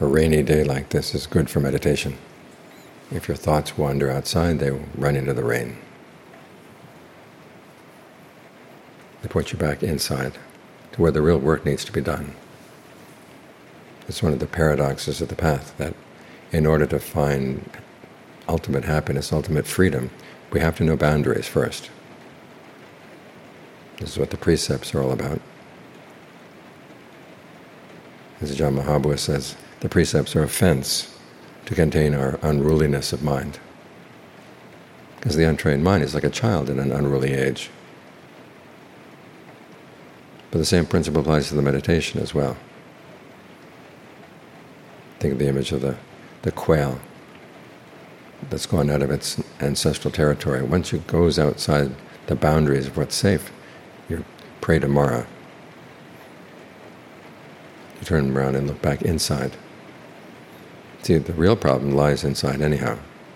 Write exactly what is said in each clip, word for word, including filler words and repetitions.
A rainy day like this is good for meditation. If your thoughts wander outside, they will run into the rain. They put you back inside, to where the real work needs to be done. It's one of the paradoxes of the path, that in order to find ultimate happiness, ultimate freedom, we have to know boundaries first. This is what the precepts are all about. As Ajaan Mahabua says, the precepts are a fence to contain our unruliness of mind. Because the untrained mind is like a child in an unruly age. But the same principle applies to the meditation as well. Think of the image of the, the quail that's gone out of its ancestral territory. Once it goes outside the boundaries of what's safe, you're prey to Mara. You turn around and look back inside. See, the real problem lies inside anyhow.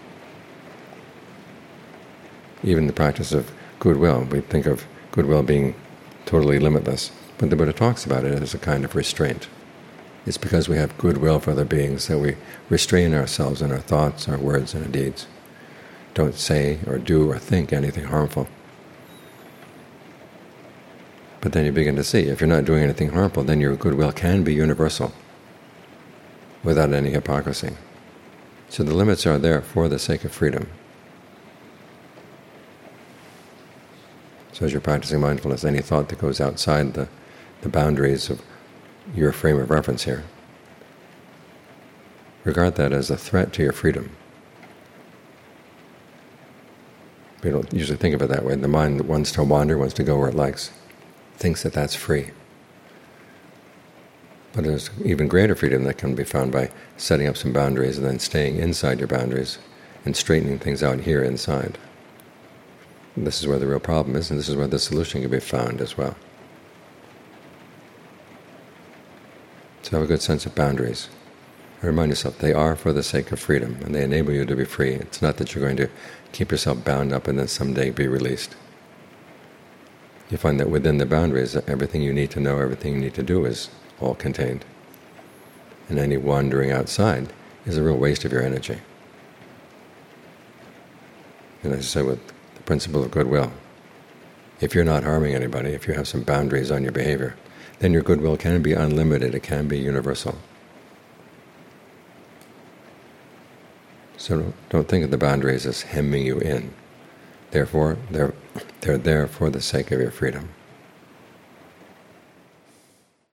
Even the practice of goodwill, we think of goodwill being totally limitless, but the Buddha talks about it as a kind of restraint. It's because we have goodwill for other beings that we restrain ourselves in our thoughts, our words, and our deeds. Don't say or do or think anything harmful. But then you begin to see, if you're not doing anything harmful, then your goodwill can be universal, without any hypocrisy. So the limits are there for the sake of freedom. So as you're practicing mindfulness, any thought that goes outside the, the boundaries of your frame of reference here, regard that as a threat to your freedom. We don't usually think of it that way. The mind that wants to wander, wants to go where it likes, thinks that that's free. But there's even greater freedom that can be found by setting up some boundaries and then staying inside your boundaries and straightening things out here inside. And this is where the real problem is, and this is where the solution can be found as well. So have a good sense of boundaries. And remind yourself they are for the sake of freedom, and they enable you to be free. It's not that you're going to keep yourself bound up and then someday be released. You find that within the boundaries, everything you need to know, everything you need to do is all contained. And any wandering outside is a real waste of your energy. And as I said, with the principle of goodwill, if you're not harming anybody, if you have some boundaries on your behavior, then your goodwill can be unlimited, it can be universal. So don't, don't think of the boundaries as hemming you in. Therefore, they're, they're there for the sake of your freedom.